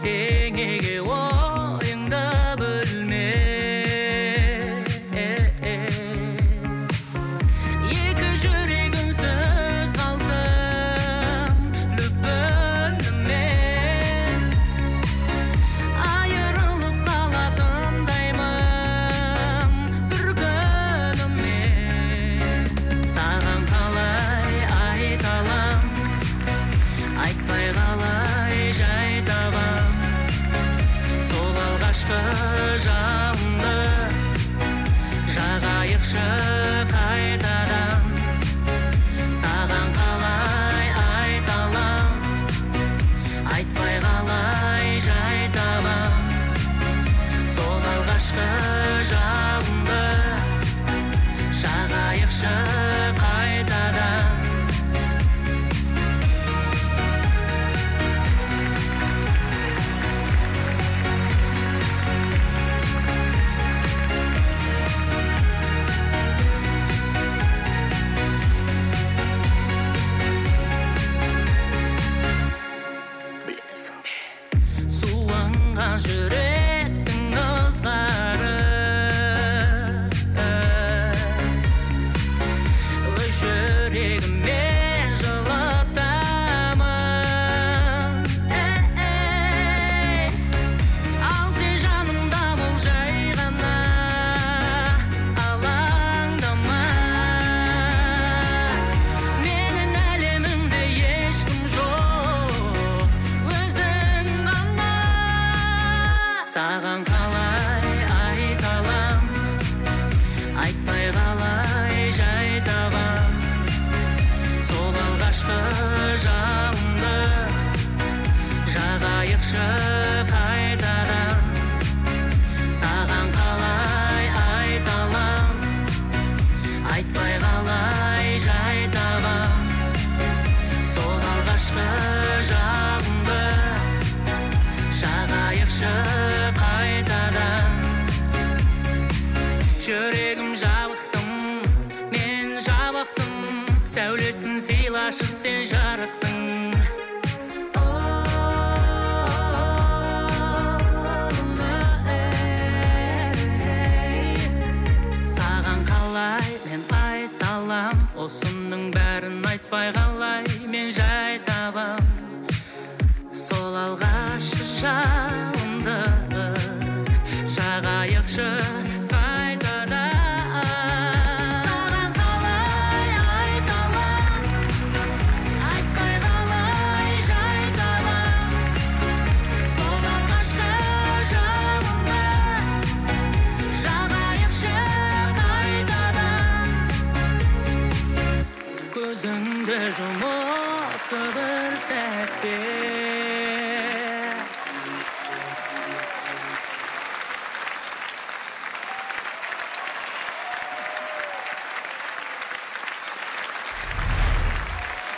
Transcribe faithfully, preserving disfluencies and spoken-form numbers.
ештеңеге ойыңды бөлме. Екі жүрек үнсіз қалсын лүпілімен. Айырылып қалатындаймын бір күніммен. Саған қалай айталам, айтпай қалай жай табам. Сол алғашқы жалынды жағайықшы қайтадан. Саған қалай айталам, айтпай қалай жай табам. Сол алғашқы жалынды жағайықшы қайтадан. Суынған жүректің ызғары өз жүрегіме жылытамын. Ал сен жанымда бол жай ғана, алаңдама. Менің әлемімде ешкім жоқ, өзің ғана. Саған қалай айталам, айтпай қалай жай табам. Сол алғашқы жалынды жағайықшы қайтадан. Саған қалай айталам, айтпай қалай жай табам. Сол алғашқы жалынды жағайықшы қайтадан. Жүрегім жабықтым, мен жабықтым. Сәулесін сыйлашы сен жарықтың. Саған қалай мен айталам, осының бәрін айтпай қалай мен жай табам. Сол алғашқы жалынды жағайықшы қайтадан. Саған қалай айталам, айтпай қалай жай табам. Сол алғашқы жалынды жағайықшы қайтадан. Көзіңді жұм осы бір сәтте.